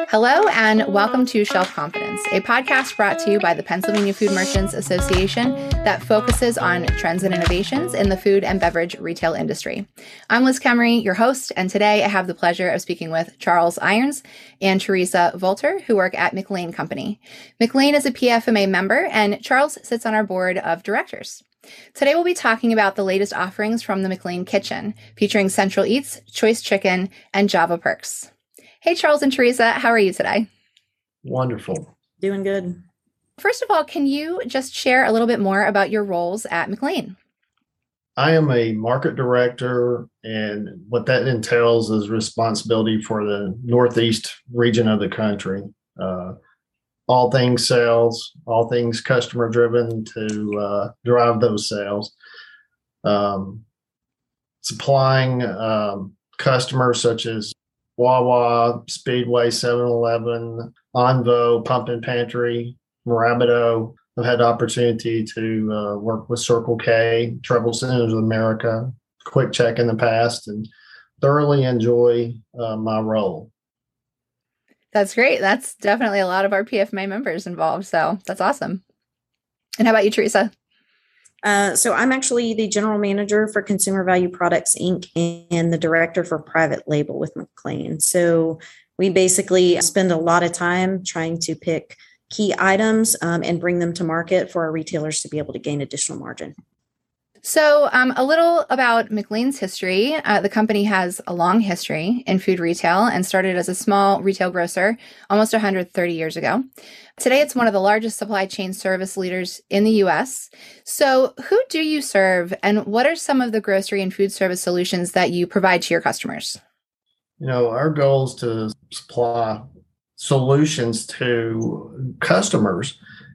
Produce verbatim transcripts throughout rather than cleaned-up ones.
Hello and welcome to Shelf Confidence, a podcast brought to you by the Pennsylvania Food Merchants Association that focuses on trends and innovations in the food and beverage retail industry. I'm Liz Kemery, your host, and today I have the pleasure of speaking with Charles Irons and Teresa Volter, who work at McLane Company. McLane is a P F M A member, and Charles sits on our board of directors. Today we'll be talking about the latest offerings from the McLane Kitchen, featuring Central Eats, Choice Chicken, and Java Perks. Hey, Charles and Teresa, how are you today? Wonderful. Doing good. First of all, can you just share a little bit more about your roles at McLane? I am a market director, and what that entails is responsibility for the Northeast region of the country. Uh, all things sales, all things customer driven to uh, drive those sales. Um, supplying um, customers such as Wawa, Speedway, seven eleven, Onvo, Pump and Pantry, Marabido. I've had the opportunity to uh, work with Circle K, Travel Centers of America, Quick Check in the past, and thoroughly enjoy uh, my role. That's great. That's definitely a lot of our P F M A members involved. So that's awesome. And how about you, Teresa? Uh, so I'm actually the general manager for Consumer Value Products, Incorporated, and the director for private label with McLane. So we basically spend a lot of time trying to pick key items um, and bring them to market for our retailers to be able to gain additional margin. So um, a little about McLane's history. Uh, the company has a long history in food retail and started as a small retail grocer almost one hundred thirty years ago. Today, it's one of the largest supply chain service leaders in the U S. So who do you serve, and what are some of the grocery and food service solutions that you provide to your customers? You know, our goal is to supply solutions to customers,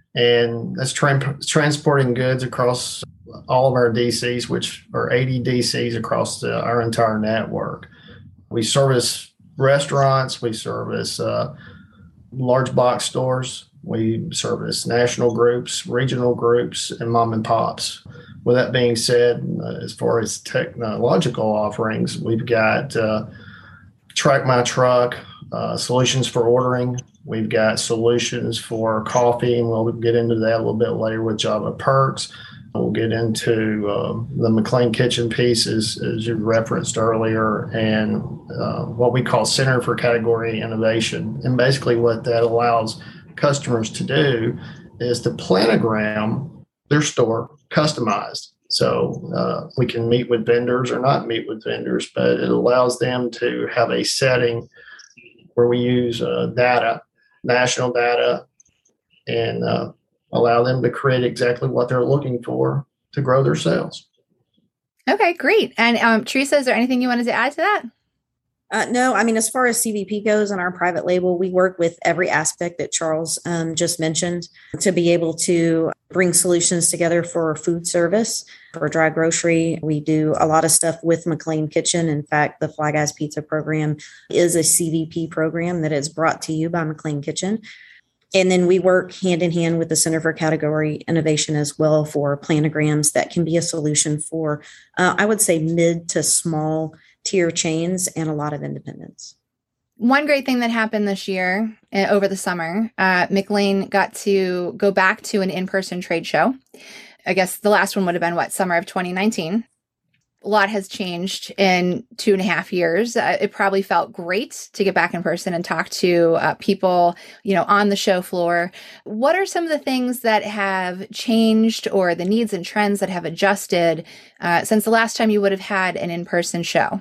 and that's tra- transporting goods across all of our D Cs, which are eighty D Cs across the, our entire network. We service restaurants, we service uh, large box stores, we service national groups, regional groups, and mom and pops. With that being said, uh, as far as technological offerings, we've got uh, Track My Truck, uh, solutions for ordering. We've got solutions for coffee, and we'll get into that a little bit later with Java Perks. We'll get into uh, the McLane Kitchen piece, as, as you referenced earlier, and uh, what we call Center for Category Innovation. And basically what that allows customers to do is to planogram their store customized. So uh, we can meet with vendors or not meet with vendors, but it allows them to have a setting where we use uh, data, national data, and uh, allow them to create exactly what they're looking for to grow their sales. Okay, great. And um, Teresa, is there anything you wanted to add to that? Uh, no, I mean, as far as C V P goes on our private label, we work with every aspect that Charles um, just mentioned to be able to bring solutions together for food service, for dry grocery. We do a lot of stuff with McLane Kitchen. In fact, the Fly Guys Pizza program is a C V P program that is brought to you by McLane Kitchen. And then we work hand in hand with the Center for Category Innovation as well for planograms that can be a solution for, uh, I would say, mid to small tier chains and a lot of independents. One great thing that happened this year uh, over the summer, uh, McLane got to go back to an in-person trade show. I guess the last one would have been, what, summer of twenty nineteen. A lot has changed in two and a half years. Uh, it probably felt great to get back in person and talk to uh, people, you know, on the show floor. What are some of the things that have changed or the needs and trends that have adjusted uh, since the last time you would have had an in-person show?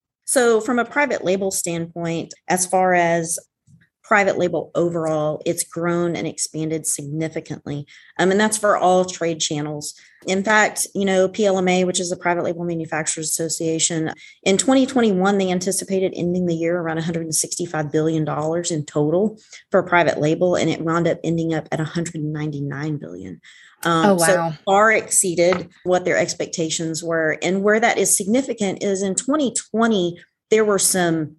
So from a private label standpoint, as far as private label overall, it's grown and expanded significantly. Um, and that's for all trade channels. In fact, you know, P L M A, which is the Private Label Manufacturers Association, in twenty twenty-one, they anticipated ending the year around one hundred sixty-five billion dollars in total for private label, and it wound up ending up at one hundred ninety-nine billion dollars. Um, oh, wow. So far exceeded what their expectations were. And where that is significant is in twenty twenty, there were some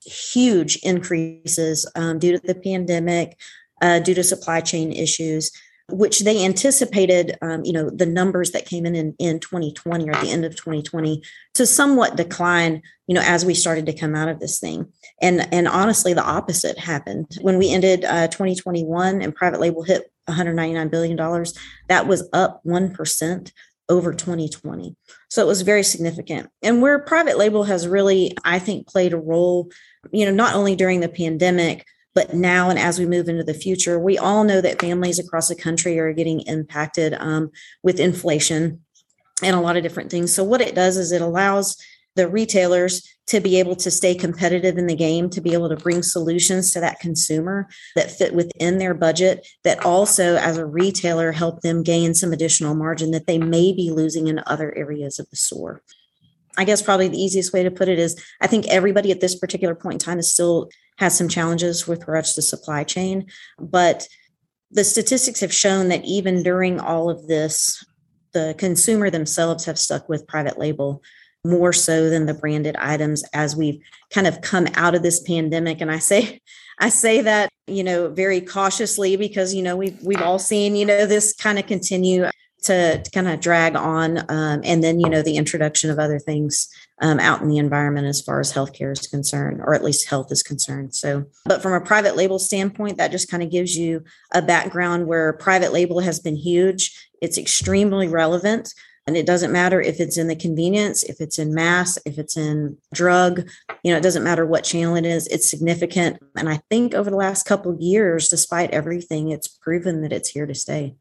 huge increases um, due to the pandemic, uh, due to supply chain issues. which they anticipated, um, you know, the numbers that came in, in in twenty twenty or at the end of twenty twenty to somewhat decline, you know, as we started to come out of this thing. And, and honestly, the opposite happened. When we ended uh, twenty twenty-one and private label hit one hundred ninety-nine billion dollars, that was up one percent over twenty twenty. So it was very significant. And where private label has really, I think, played a role, you know, not only during the pandemic, but now and as we move into the future, we all know that families across the country are getting impacted um, with inflation and a lot of different things. So what it does is it allows the retailers to be able to stay competitive in the game, to be able to bring solutions to that consumer that fit within their budget, that also as a retailer help them gain some additional margin that they may be losing in other areas of the store. I guess probably the easiest way to put it is I think everybody at this particular point in time is still has some challenges with regards to supply chain, but the statistics have shown that even during all of this, the consumer themselves have stuck with private label more so than the branded items as we've kind of come out of this pandemic. And I say, I say that, you know, very cautiously because, you know, we've, we've all seen, you know, this kind of continue to, to kind of drag on. Um, and then, you know, the introduction of other things um, out in the environment as far as healthcare is concerned, or at least health is concerned. So, but from a private label standpoint, that just kind of gives you a background where private label has been huge. It's extremely relevant. And it doesn't matter if it's in the convenience, if it's in mass, if it's in drug, you know, it doesn't matter what channel it is, it's significant. And I think over the last couple of years, despite everything, it's proven that it's here to stay.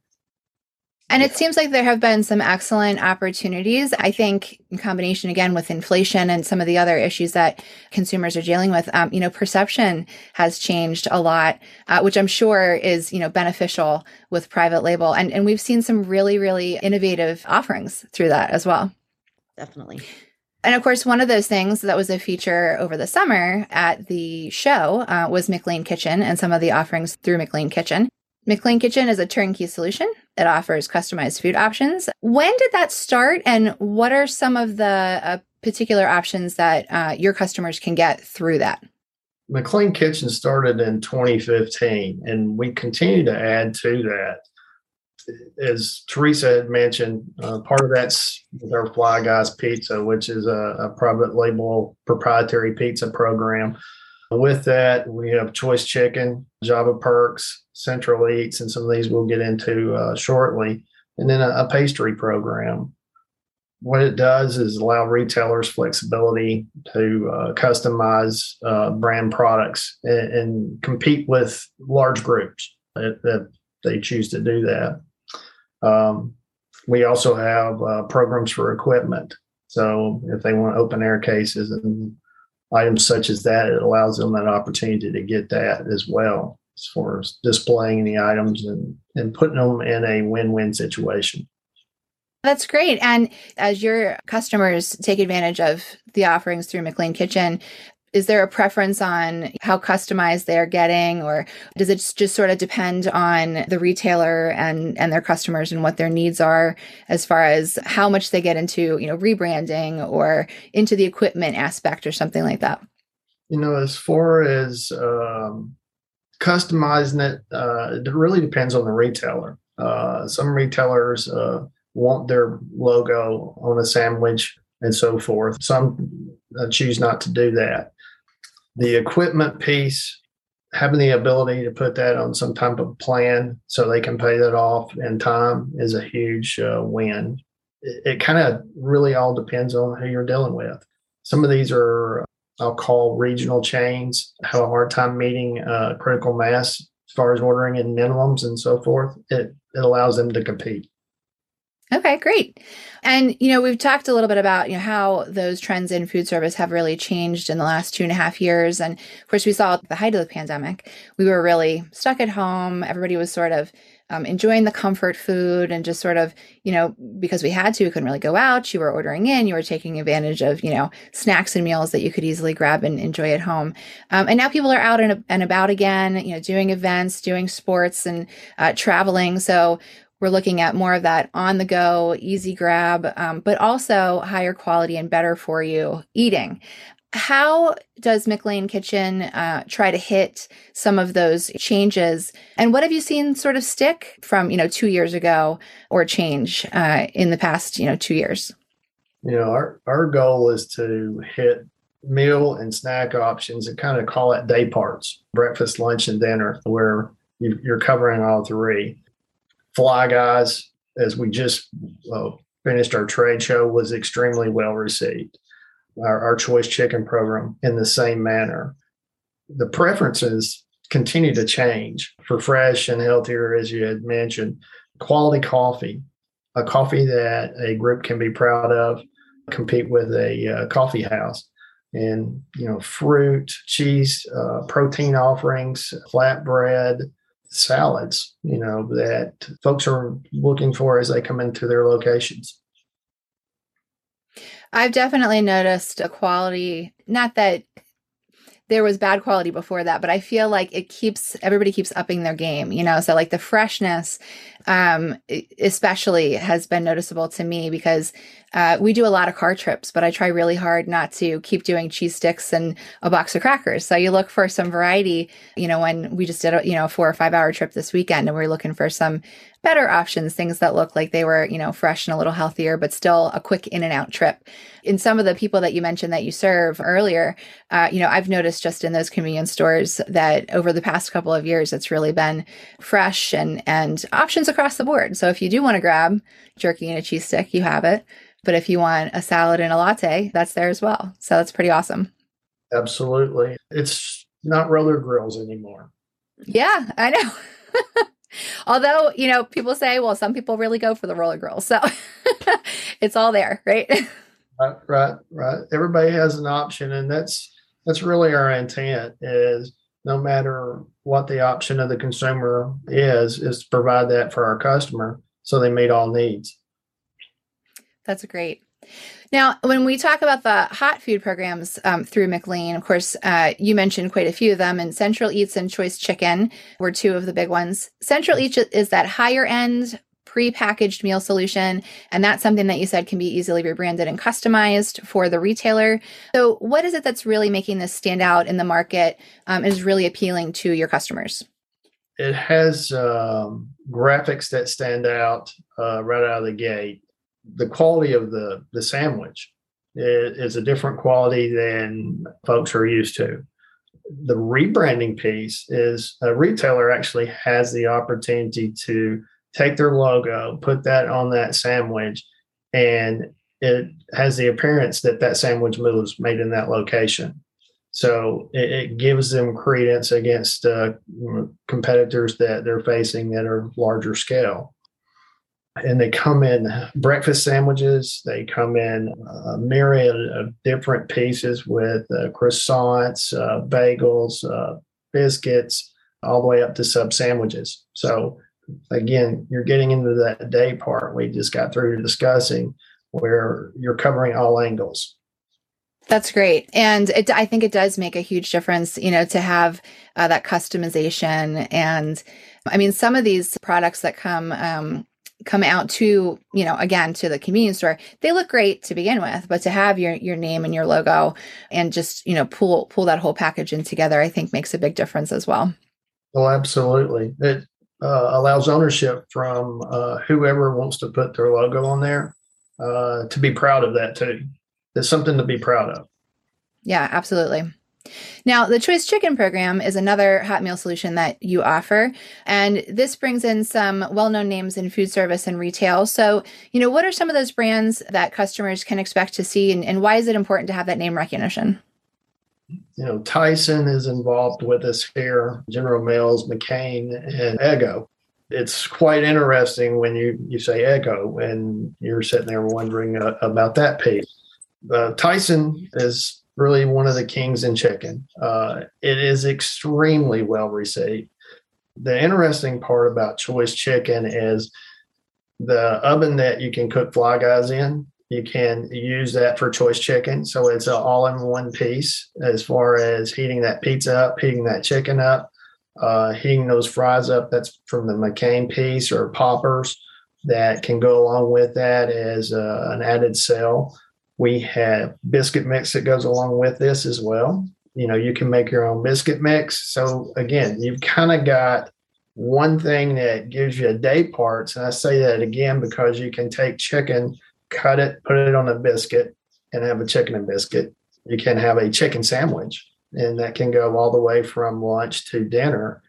And it seems like there have been some excellent opportunities. I think in combination, again, with inflation and some of the other issues that consumers are dealing with, um, you know, perception has changed a lot, uh, which I'm sure is, you know, beneficial with private label. And, and we've seen some really, really innovative offerings through that as well. Definitely. And of course, one of those things that was a feature over the summer at the show uh, was McLean Kitchen and some of the offerings through McLean Kitchen. McLean Kitchen is a turnkey solution. It offers customized food options. When did that start, and what are some of the uh, particular options that uh, your customers can get through that? McLean Kitchen started in twenty fifteen, and we continue to add to that. As Teresa had mentioned, uh, part of that's with our Fly Guys Pizza, which is a, a private label proprietary pizza program. With that, we have Choice Chicken, Java Perks, Central Eats, and some of these we'll get into uh, shortly, and then a, a pastry program. What it does is allow retailers flexibility to uh, customize uh, brand products and, and compete with large groups if, if they choose to do that. Um, we also have uh, programs for equipment. So if they want open air cases and items such as that, it allows them an opportunity to get that as well, as far as displaying the items and, and putting them in a win-win situation. That's great. And as your customers take advantage of the offerings through McLean Kitchen, is there a preference on how customized they're getting, or does it just sort of depend on the retailer and, and their customers and what their needs are as far as how much they get into, you know, rebranding or into the equipment aspect or something like that? You know, as far as um, customizing it, uh, it really depends on the retailer. Uh, some retailers uh, want their logo on a sandwich and so forth. Some uh, choose not to do that. The equipment piece, having the ability to put that on some type of plan so they can pay that off in time is a huge uh, win. It, it kind of really all depends on who you're dealing with. Some of these are, I'll call regional chains, have a hard time meeting uh, critical mass as far as ordering in minimums and so forth. It, it allows them to compete. Okay, great. And, you know, we've talked a little bit about, you know, how those trends in food service have really changed in the last two and a half years. And of course, we saw at the height of the pandemic, we were really stuck at home. Everybody was sort of um, enjoying the comfort food and just sort of, you know, because we had to, we couldn't really go out. You were ordering in, you were taking advantage of, you know, snacks and meals that you could easily grab and enjoy at home. Um, and now people are out and, and about again, you know, doing events, doing sports and uh, traveling. So we're looking at more of that on the go, easy grab, um, but also higher quality and better for you eating. How does McLean Kitchen uh, try to hit some of those changes? And what have you seen sort of stick from, you know, two years ago or change uh, in the past, you know, two years? You know, our, our goal is to hit meal and snack options and kind of call it day parts, breakfast, lunch, and dinner, where you, you're covering all three. Fly Guys, as we just uh, finished our trade show, was extremely well received. Our, our choice chicken program in the same manner. The preferences continue to change for fresh and healthier, as you had mentioned. Quality coffee, a coffee that a group can be proud of, compete with a uh, coffee house. And, you know, fruit, cheese, uh, protein offerings, flatbread, salads, you know, that folks are looking for as they come into their locations. I've definitely noticed a quality, not that there was bad quality before that, but I feel like it keeps, everybody keeps upping their game, you know? So like the freshness, um, especially has been noticeable to me because uh, we do a lot of car trips, but I try really hard not to keep doing cheese sticks and a box of crackers. So you look for some variety, you know, when we just did a, you know, a four or five hour trip this weekend and we we're looking for some better options, things that look like they were, you know, fresh and a little healthier, but still a quick in and out trip. In some of the people that you mentioned that you serve earlier, uh, you know, I've noticed just in those convenience stores that over the past couple of years, it's really been fresh and, and options across the board. So if you do want to grab jerky and a cheese stick, you have it. But if you want a salad and a latte, that's there as well. So that's pretty awesome. Absolutely. It's not roller grills anymore. Yeah, I know. Although, you know, people say, well, some people really go for the roller grill. So it's all there, right? Right, right, right. Everybody has an option. And that's that's really our intent is no matter what the option of the consumer is, is to provide that for our customer so they meet all needs. That's great. Now, when we talk about the hot food programs um, through McLean, of course, uh, you mentioned quite a few of them, and Central Eats and Choice Chicken were two of the big ones. Central Eats is that higher end pre-packaged meal solution, and that's something that you said can be easily rebranded and customized for the retailer. So what is it that's really making this stand out in the market um, and is really appealing to your customers? It has um, graphics that stand out uh, right out of the gate. The quality of the, the sandwich is a different quality than folks are used to. The rebranding piece is a retailer actually has the opportunity to take their logo, put that on that sandwich, and it has the appearance that that sandwich was made in that location. So it, it gives them credence against uh, competitors that they're facing that are larger scale. And they come in breakfast sandwiches. They come in a myriad of different pieces with uh, croissants, uh, bagels, uh, biscuits, all the way up to sub sandwiches. So again, you're getting into that day part we just got through discussing where you're covering all angles. That's great. And it, I think it does make a huge difference, you know, to have uh, that customization. And I mean, some of these products that come, um, come out to, you know, again, to the convenience store, they look great to begin with, but to have your, your name and your logo and just, you know, pull, pull that whole package in together, I think makes a big difference as well. Oh, absolutely. It uh, allows ownership from uh, whoever wants to put their logo on there uh, to be proud of that too. There's something to be proud of. Yeah, absolutely. Now, the Choice Chicken program is another hot meal solution that you offer, and this brings in some well-known names in food service and retail. So, you know, what are some of those brands that customers can expect to see, and, and why is it important to have that name recognition? You know, Tyson is involved with us here, General Mills, McCain, and Eggo. It's quite interesting when you, you say Eggo and you're sitting there wondering uh, about that piece. Uh, Tyson is really one of the kings in chicken. Uh, it is extremely well received. The interesting part about Choice Chicken is the oven that you can cook Fly Guys in. You can use that for Choice Chicken. So it's an all-in-one piece as far as heating that pizza up, heating that chicken up, uh, heating those fries up. That's from the McCain piece or poppers that can go along with that as uh, an added sale. We have biscuit mix that goes along with this as well. You know, you can make your own biscuit mix. So again, you've kind of got one thing that gives you a day parts. And I say that again because you can take chicken, cut it, put it on a biscuit, and have a chicken and biscuit. You can have a chicken sandwich, and that can go all the way from lunch to dinner.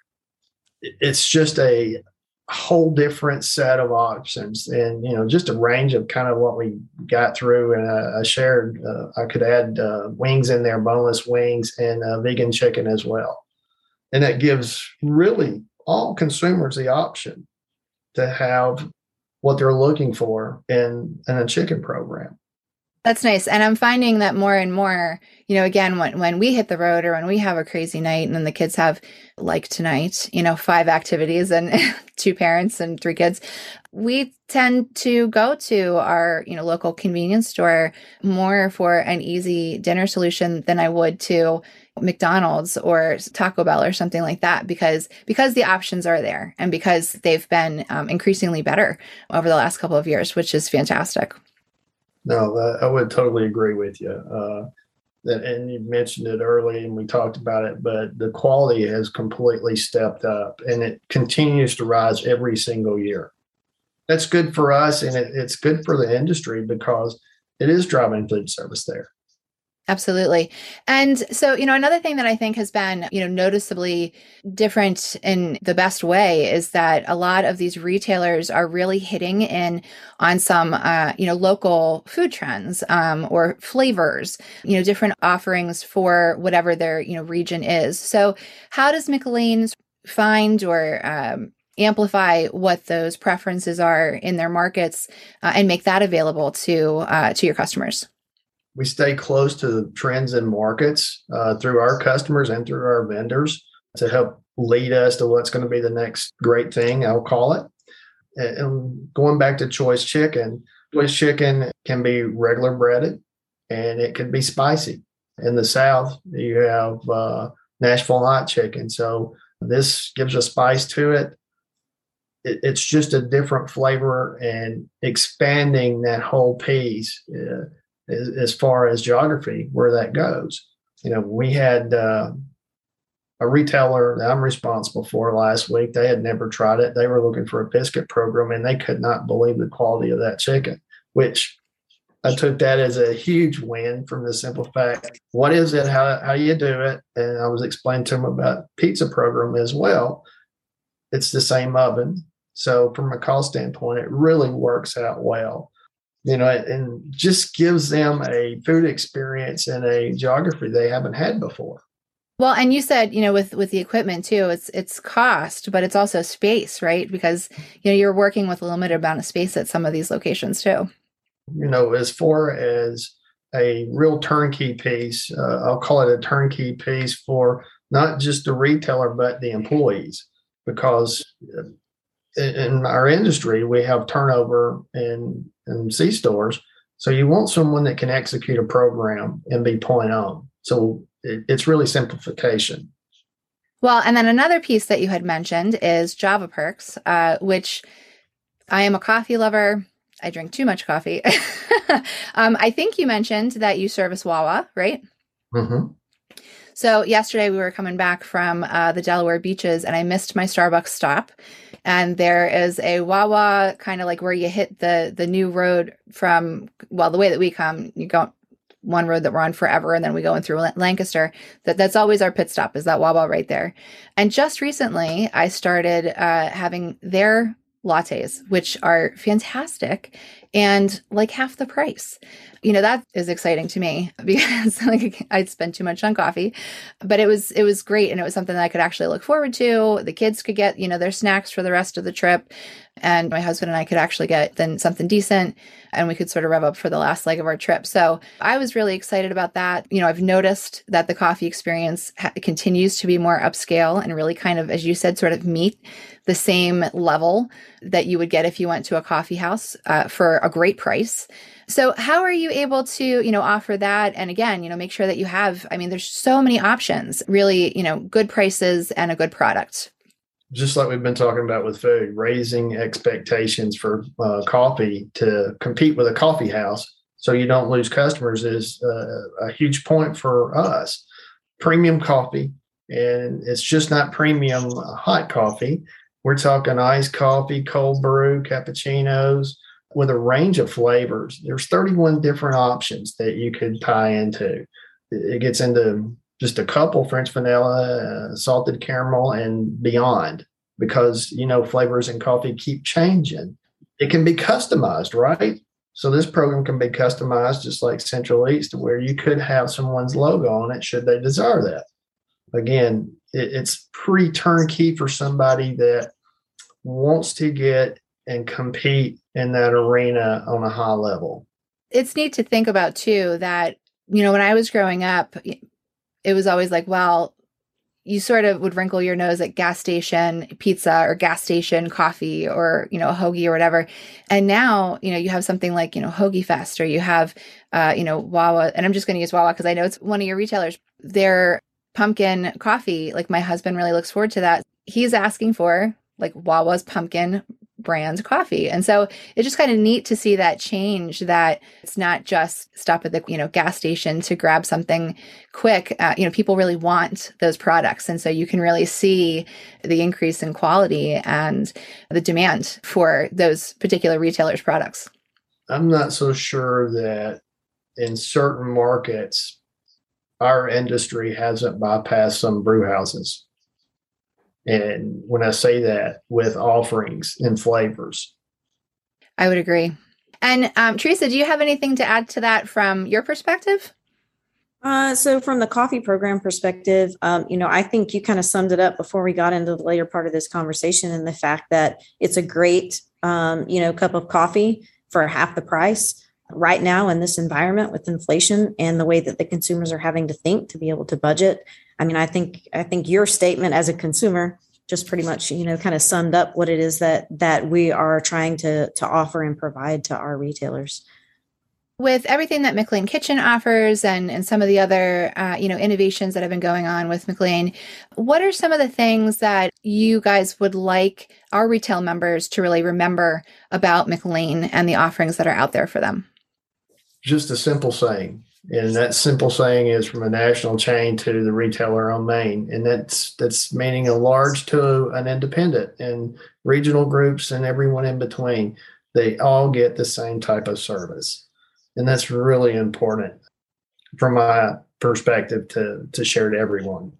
It's just a whole different set of options, and you know, just a range of kind of what we got through. And I, I shared, uh, I could add uh, wings in there, boneless wings, and uh, vegan chicken as well. And that gives really all consumers the option to have what they're looking for in, in a chicken program. That's nice. And I'm finding that more and more, you know, again, when, when we hit the road or when we have a crazy night and then the kids have, like tonight, you know, five activities and two parents and three kids, we tend to go to our, you know, local convenience store more for an easy dinner solution than I would to McDonald's or Taco Bell or something like that, because because the options are there and because they've been um, increasingly better over the last couple of years, which is fantastic. No, I would totally agree with you. Uh, that, and you mentioned it early and we talked about it, but the quality has completely stepped up and it continues to rise every single year. That's good for us and it, it's good for the industry because it is driving food service there. Absolutely. And so, you know, another thing that I think has been, you know, noticeably different in the best way is that a lot of these retailers are really hitting in on some, uh, you know, local food trends um, or flavors, you know, different offerings for whatever their, you know, region is. So how does McAlean's find or um, amplify what those preferences are in their markets uh, and make that available to uh, to your customers? We stay close to the trends in markets uh, through our customers and through our vendors to help lead us to what's going to be the next great thing, I'll call it. And going back to choice chicken, choice chicken can be regular breaded and it can be spicy. In the South, you have uh, Nashville hot chicken. So this gives a spice to it. it. It's just a different flavor and expanding that whole piece. Uh, as far as geography, where that goes. You know, we had uh, a retailer that I'm responsible for last week. They had never tried it. They were looking for a biscuit program and they could not believe the quality of that chicken, which I took that as a huge win from the simple fact, what is it? How, how do you do it? And I was explaining to them about pizza program as well. It's the same oven. So from a cost standpoint, it really works out well. You know, and just gives them a food experience and a geography they haven't had before. Well, and you said, you know, with, with the equipment too, it's it's cost, but it's also space, right? Because, you know, you're working with a limited amount of space at some of these locations too. You know, as far as a real turnkey piece, uh, I'll call it a turnkey piece for not just the retailer, but the employees, because in our industry, we have turnover in, in C-stores. So you want someone that can execute a program and be point on. So it, it's really simplification. Well, and then another piece that you had mentioned is Java Perks, uh, which I am a coffee lover. I drink too much coffee. um, I think you mentioned that you service Wawa, right? Mm-hmm. So yesterday we were coming back from uh, the Delaware beaches and I missed my Starbucks stop. And there is a Wawa kind of like where you hit the the new road from, well, the way that we come, you go one road that we're on forever and then we go in through Lancaster. That That's always our pit stop is that Wawa right there. And just recently I started uh, having their lattes, which are fantastic and like half the price. You know, that is exciting to me because like I'd spend too much on coffee, but it was, it was great. And it was something that I could actually look forward to. The kids could get, you know, their snacks for the rest of the trip. And my husband and I could actually get then something decent and we could sort of rev up for the last leg of our trip. So I was really excited about that. You know, I've noticed that the coffee experience ha- continues to be more upscale and really kind of, as you said, sort of meet the same level that you would get if you went to a coffee house uh, for a great price. So how are you able to, you know, offer that? And again, you know, make sure that you have, I mean, there's so many options, really, you know, good prices and a good product. Just like we've been talking about with food, raising expectations for uh, coffee to compete with a coffee house so you don't lose customers is uh, a huge point for us. Premium coffee, and it's just not premium hot coffee. We're talking iced coffee, cold brew, cappuccinos with a range of flavors. There's thirty-one different options that you could tie into. It gets into just a couple, French vanilla, uh, salted caramel, and beyond, because, you know, flavors in coffee keep changing. It can be customized, right? So this program can be customized just like Central East, where you could have someone's logo on it should they desire that. Again, it, it's pretty turnkey for somebody that wants to get and compete in that arena on a high level. It's neat to think about too that, you know, when I was growing up, it was always like, well, you sort of would wrinkle your nose at gas station pizza or gas station coffee or, you know, a hoagie or whatever. And now, you know, you have something like, you know, Hoagie Fest, or you have, uh, you know, Wawa, and I'm just going to use Wawa because I know it's one of your retailers. Their pumpkin coffee, like my husband really looks forward to that. He's asking for like Wawa's pumpkin brand coffee. And so it's just kind of neat to see that change, that it's not just stop at the, you know, gas station to grab something quick. Uh, you know, people really want those products. And so you can really see the increase in quality and the demand for those particular retailers' products. I'm not so sure that in certain markets, our industry hasn't bypassed some brew houses. And when I say that, with offerings and flavors, I would agree. And um, Teresa, do you have anything to add to that from your perspective? Uh, so from the coffee program perspective, um, you know, I think you kind of summed it up before we got into the later part of this conversation, and the fact that it's a great, um, you know, cup of coffee for half the price right now in this environment with inflation and the way that the consumers are having to think to be able to budget. I mean, I think I think your statement as a consumer just pretty much, you know, kind of summed up what it is that that we are trying to to offer and provide to our retailers. With everything that McLean Kitchen offers and, and some of the other, uh, you know, innovations that have been going on with McLean, what are some of the things that you guys would like our retail members to really remember about McLean and the offerings that are out there for them? Just a simple saying. And that simple saying is from a national chain to the retailer on Main. And that's that's meaning a large to an independent, and regional groups and everyone in between. They all get the same type of service. And that's really important from my perspective to, to share to everyone.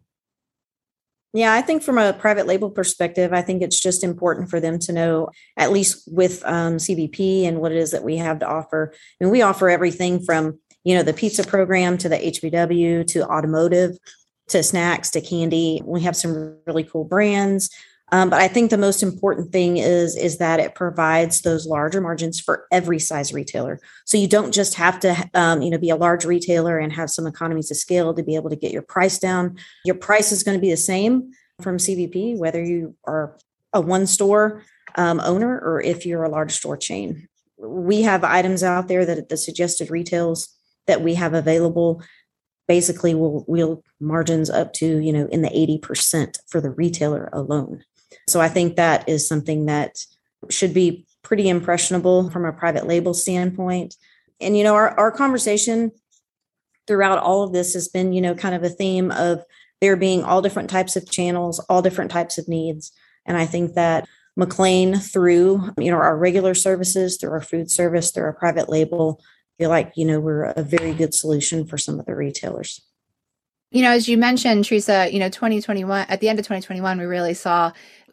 Yeah, I think from a private label perspective, I think it's just important for them to know, at least with um, C V P and what it is that we have to offer. I mean, we offer everything from, you know, the pizza program to the H B W to automotive to snacks to candy. We have some really cool brands. Um, but I think the most important thing is, is that it provides those larger margins for every size retailer. So you don't just have to, um, you know, be a large retailer and have some economies of scale to be able to get your price down. Your price is going to be the same from C V P, whether you are a one store um, owner or if you're a large store chain. We have items out there that the suggested retails that we have available basically will will margins up to, you know, in the eighty percent for the retailer alone. So I think that is something that should be pretty impressionable from a private label standpoint. And, you know, our, our conversation throughout all of this has been, you know, kind of a theme of there being all different types of channels, all different types of needs. And I think that McLean, through, you know, our regular services, through our food service, through our private label, feel like, you know, we're a very good solution for some of the retailers. You know, as you mentioned, Teresa, you know, twenty twenty-one, at the end of twenty twenty-one, we really saw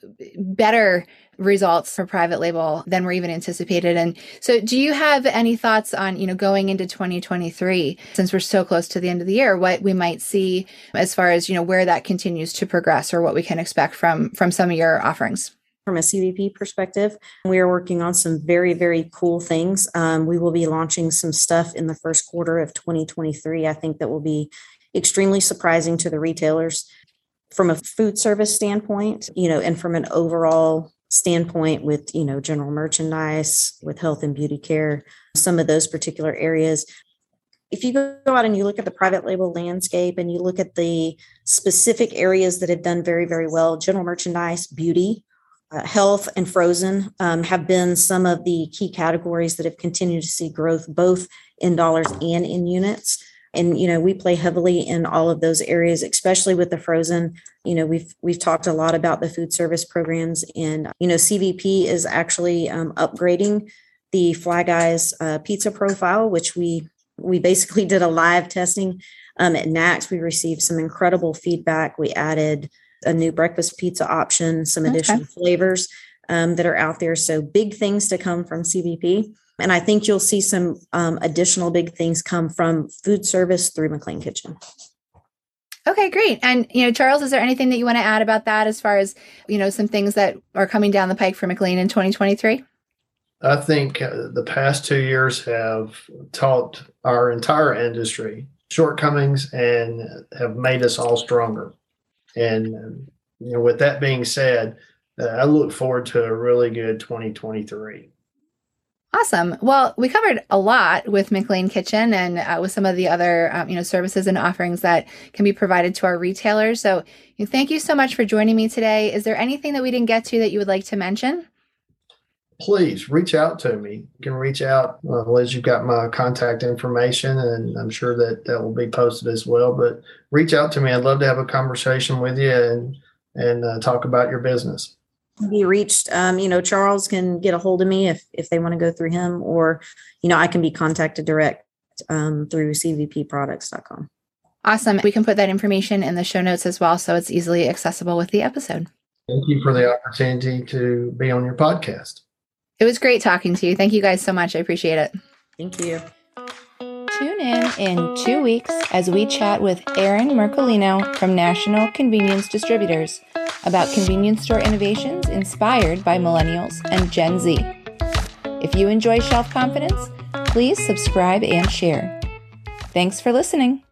better results for private label than were even anticipated. And so do you have any thoughts on, you know, going into twenty twenty-three, since we're so close to the end of the year, what we might see as far as, you know, where that continues to progress or what we can expect from, from some of your offerings? From a C V P perspective, we are working on some very, very cool things. Um, we will be launching some stuff in the first quarter of twenty twenty-three. I think that will be extremely surprising to the retailers from a food service standpoint, you know, and from an overall standpoint with, you know, general merchandise, with health and beauty care, some of those particular areas. If you go out and you look at the private label landscape and you look at the specific areas that have done very, very well, general merchandise, beauty uh, health and frozen um, have been some of the key categories that have continued to see growth both in dollars and in units. And, you know, we play heavily in all of those areas, especially with the frozen. You know, we've we've talked a lot about the food service programs, and, you know, C V P is actually um, upgrading the Fly Guys uh, pizza profile, which we we basically did a live testing um, at N A C S. We received some incredible feedback. We added a new breakfast pizza option, some additional okay. flavors um, that are out there. So big things to come from C V P. And I think you'll see some um, additional big things come from food service through McLean Kitchen. Okay, great. And, you know, Charles, is there anything that you want to add about that as far as, you know, some things that are coming down the pike for McLean in twenty twenty-three? I think uh, the past two years have taught our entire industry shortcomings and have made us all stronger. And, you know, with that being said, uh, I look forward to a really good twenty twenty-three. Awesome. Well, we covered a lot with McLean Kitchen and uh, with some of the other, um, you know, services and offerings that can be provided to our retailers. So you know, thank you so much for joining me today. Is there anything that we didn't get to that you would like to mention? Please reach out to me. You can reach out. Uh, Liz, you've got my contact information, and I'm sure that that will be posted as well. But reach out to me. I'd love to have a conversation with you and, and uh, talk about your business. Be reached, um, you know, Charles can get a hold of me if, if they want to go through him, or, you know, I can be contacted direct um, through c v p products dot com. Awesome. We can put that information in the show notes as well, so it's easily accessible with the episode. Thank you for the opportunity to be on your podcast. It was great talking to you. Thank you guys so much. I appreciate it. Thank you. Tune in in two weeks as we chat with Aaron Mercolino from National Convenience Distributors about convenience store innovations inspired by millennials and Gen Z. If you enjoy Shelf Confidence, please subscribe and share. Thanks for listening.